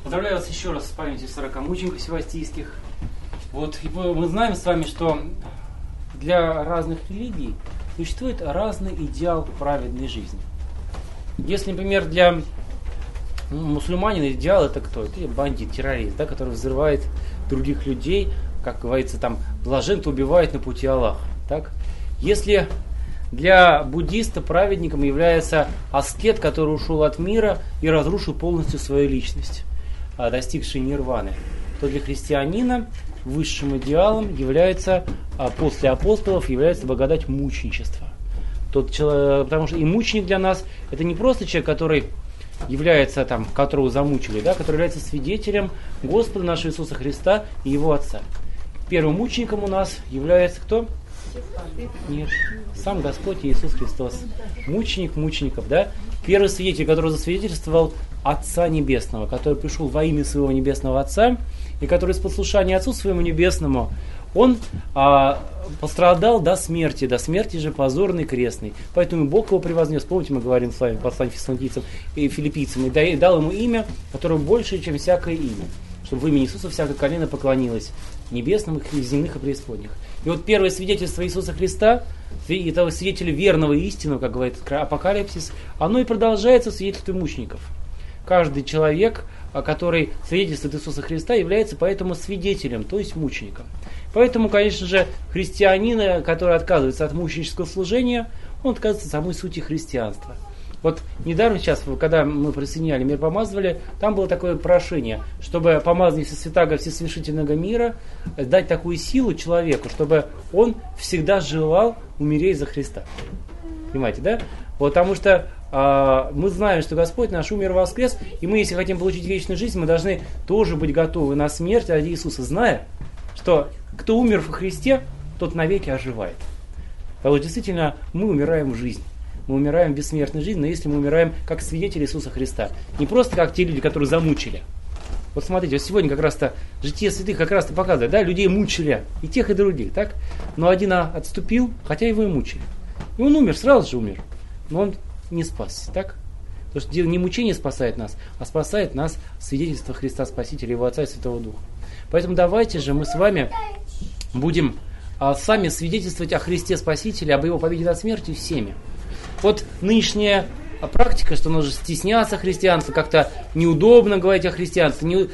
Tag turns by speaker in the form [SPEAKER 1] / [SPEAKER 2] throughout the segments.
[SPEAKER 1] Поздравляю вас еще раз с памятью 40 мучеников севастийских. Вот, и мы знаем с вами, что для разных религий существует разный идеал праведной жизни. Если, например, для мусульманина идеал это кто? Это бандит, террорист, да, который взрывает других людей, как говорится, там, блажен, кто убивает на пути Аллаха. Так? Если для буддиста праведником является аскет, который ушел от мира и разрушил полностью свою личность, достигший нирваны, то для христианина высшим идеалом является, после апостолов, является благодать мученичества. Потому что и мученик для нас это не просто человек, который является, там, которого замучили, да, который является свидетелем Господа нашего Иисуса Христа и Его Отца. Первым мучеником у нас является кто? Нет, сам Господь Иисус Христос. Мученик мучеников, да? Первый свидетель, который засвидетельствовал Отца Небесного, который пришел во имя своего Небесного Отца, и который из послушания Отцу своему Небесному, он пострадал до смерти же позорной крестной. Поэтому Бог его превознес. Помните, мы говорим с вами в послании фессалоникийцам и филиппийцам, и дал ему имя, которое больше, чем всякое имя, чтобы в имя Иисуса всякое колено поклонилось небесным, и земных, и преисподних. И вот первое свидетельство Иисуса Христа, этого свидетеля верного и истинного, как говорит Апокалипсис, оно и продолжается в свидетельстве мучеников. Каждый человек, который свидетельствует Иисуса Христа, является поэтому свидетелем, то есть мучеником. Поэтому, конечно же, христианин, который отказывается от мученического служения, он отказывается от самой сути христианства. Вот недаром сейчас, когда мы присоединяли, миропомазывали, там было такое прошение, чтобы помазание Всесвятаго Всесовершительного мира дать такую силу человеку, чтобы он всегда желал умереть за Христа. Понимаете, да? Вот, потому что мы знаем, что Господь наш умер, воскрес, и мы, если хотим получить вечную жизнь, мы должны тоже быть готовы на смерть ради Иисуса, зная, что кто умер во Христе, тот навеки оживает. Потому что действительно мы умираем в жизнь. Мы умираем в бессмертной жизни, но если мы умираем как свидетели Иисуса Христа. Не просто как те люди, которые замучили. Вот смотрите, вот сегодня как раз-то житие святых как раз-то показывает, да, людей мучили, и тех, и других, так? Но один отступил, хотя его и мучили. И он умер, сразу же умер. Но он не спасся, так? Потому что не мучение спасает нас, а спасает нас свидетельство Христа Спасителя, Его Отца и Святого Духа. Поэтому давайте же мы с вами будем сами свидетельствовать о Христе Спасителе, об Его победе над смертью всеми. Вот нынешняя практика, что нужно стесняться христианства, как-то неудобно говорить о христианстве,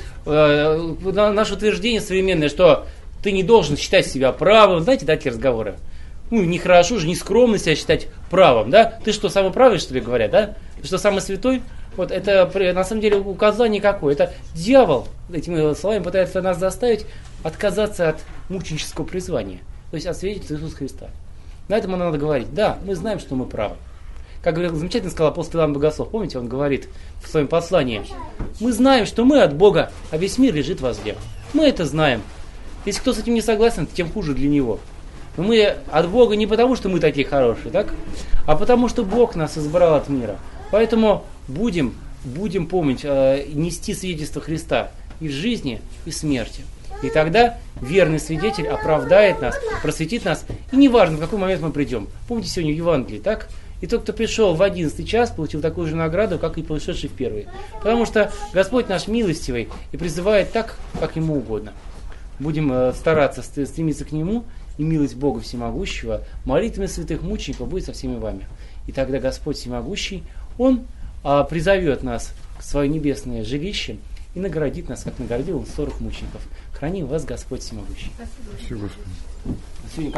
[SPEAKER 1] наше утверждение современное, что ты не должен считать себя правым, знаете, да, такие разговоры? Ну, нехорошо же, не скромно себя считать правым, да? Ты что, самый правый, что ли, говорят, да? Ты что, самый святой? Вот это, на самом деле, указание какое? Это дьявол этими словами пытается нас заставить отказаться от мученического призвания, то есть от свидетельства Иисуса Христа. На этом надо говорить, да, мы знаем, что мы правы. Как замечательно сказал апостол Иоанн Богослов, помните, он говорит в своем послании, мы знаем, что мы от Бога, а весь мир лежит возле. Мы это знаем. Если кто с этим не согласен, тем хуже для него. Но мы от Бога не потому, что мы такие хорошие, так? А потому, что Бог нас избрал от мира. Поэтому будем помнить, нести свидетельство Христа и в жизни, и в смерти. И тогда верный свидетель оправдает нас, просветит нас. И неважно, в какой момент мы придем. Помните сегодня в Евангелии, так? И тот, кто пришел в 11 час, получил такую же награду, как и пришедший в первый. Потому что Господь наш милостивый и призывает так, как Ему угодно. Будем стараться стремиться к Нему, и милость Бога Всемогущего, молитвами святых мучеников будет со всеми вами. И тогда Господь Всемогущий, Он призовет нас в свое небесное жилище и наградит нас, как наградил Он 40 мучеников. Храни вас Господь Всемогущий.
[SPEAKER 2] Спасибо, Господи.